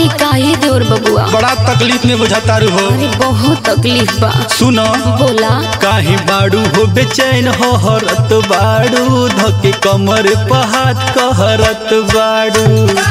अरे काहे देवर बबुआ बड़ा तकलीफ में बुझाता रू हो। अरे बहुत तकलीफ बा। सुनो बोला काहे बाड़ू हो बेचैन हो हरत बाड़ू धके कमर पहात कहरत बाड़ू।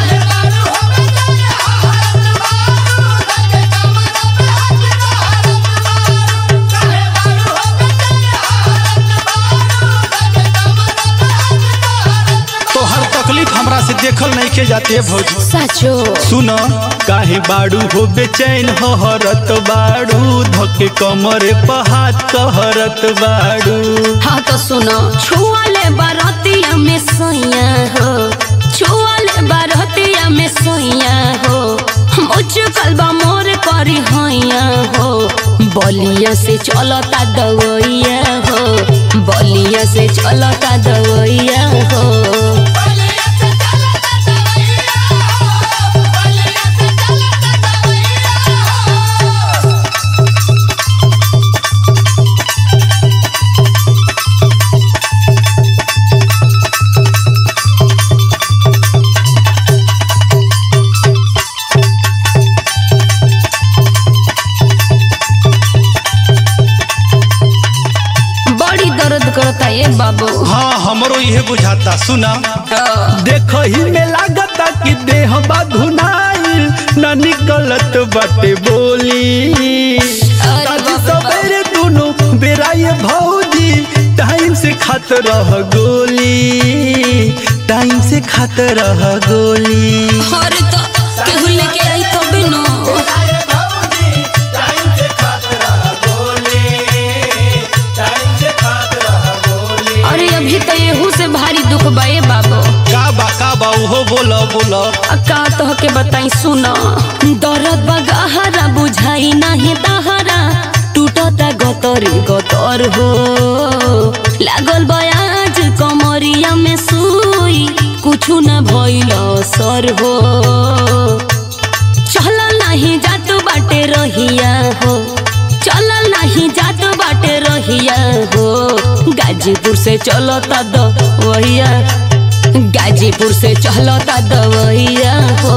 तकलीफ हमरा से देखल नहीं के जाते भौजी। सचो सुनो काहे बाड़ू हो बेचैन हो हरत बाड़ू धके कमर पहात कहरत बाड़ू। हाँ तो सुनो छुआले बारतिया में सोइया हो, छुआले बारतिया में सोइया हो, मुझकल बा मोर करी हैया हो। बलिया से चलता दवैया हो, बलिया से चलता दवैया हो। करता ये बाबू। हाँ हमरो यह बुझाता। सुना देखो ही में लागता कि देह बाधुनाइल न निकलत बाटे बोली। सवेरे दोनों बेरा ये भौजी टाइम से खात रह गोली, टाइम से खात रह गोली। अरे तो केहू लेके आई तो बिनो तो येहू से भारी दुख बाए बाबू। का बा उहो बोलो बोलो। का तो के बताई सुना दर्द बगहरा बुझाई नहीं तहरा टूटता गतरी गतर हो। लागल बयाज कमरिया में सुई कुछु न भइल सर हो। चल नहीं जात बाटे रहिया हो, चल नहीं जात बाटे रहिया हो। गाजीपुर से चलता दवैया, गाजीपुर से चलता दवैया हो।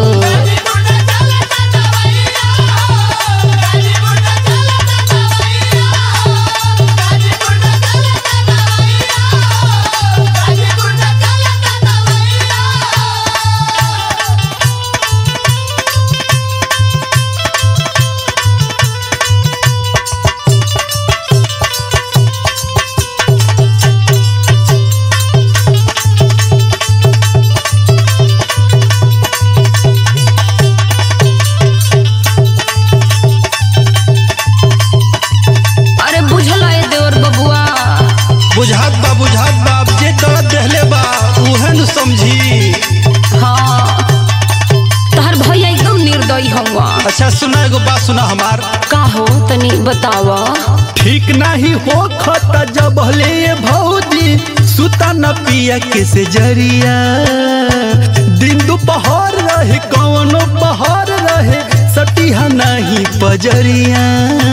बुझात बा जे दर्द देहले बा उहे न समझी। हाँ तहर भैया एकदम निर्दयी हवा। अच्छा सुना एगो बात सुना हमार। का हो तनी बतावा। ठीक नहीं हो खता जब ले भौजी सुता न पिया के से जरिया। दिन दोपहर रहे कौनो पहर रहे सटिहा नहीं पजरिया।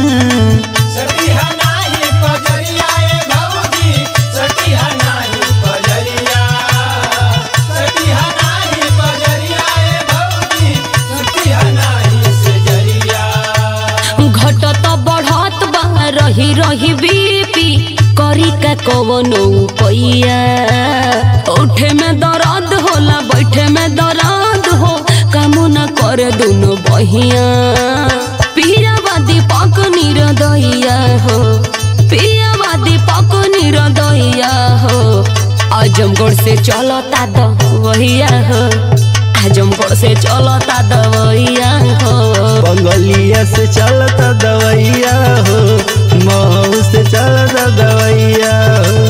रही रही बीपी करी का कवनो पैया। उठे में दर्द होला बैठे में दर्द हो, काम न करे दोनों बहिया। पीरावादी पक निरदैया हो, पीरावादी पक निरदैया हो। आजमगढ़ से चलता दवैया हो, आजमगढ़ से चलता दवैया हो। बंगलिया से चलता दवैया हो, महू से चलता दवैया हो।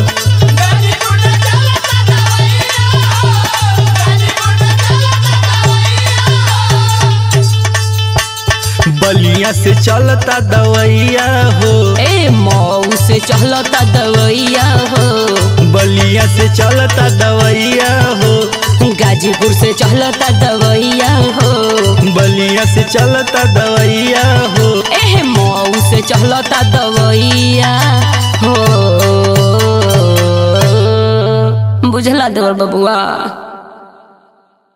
बलिया से चलता दवैया हो, ए मऊ से चलता दवैया हो। बलिया से चलता दवैया हो, गाजीपुर से चलता दवैया हो। बलिया से चलता दवैया हो, ए मऊ से चलता दवैया हो। बुझला देवर बबुआ।